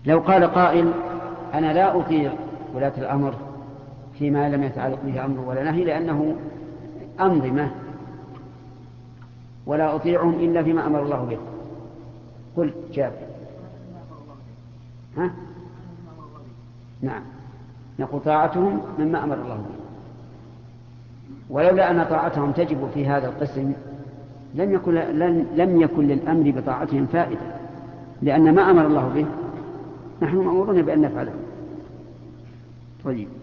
لو قال قائل أنا لا أطيع ولاة الأمر فيما لم يتعلق به أمر ولا نهي لأنه أنظمة، ولا أطيعهم إلا فيما أمر الله به، قل جاب. ها؟ نعم، نقول طاعتهم مما أمر الله به، ولولا أن طاعتهم تجب في هذا القسم لم يكن للأمر بطاعتهم فائدة، لأن ما أمر الله به نحن مأمورون بأن نفعله. طيب.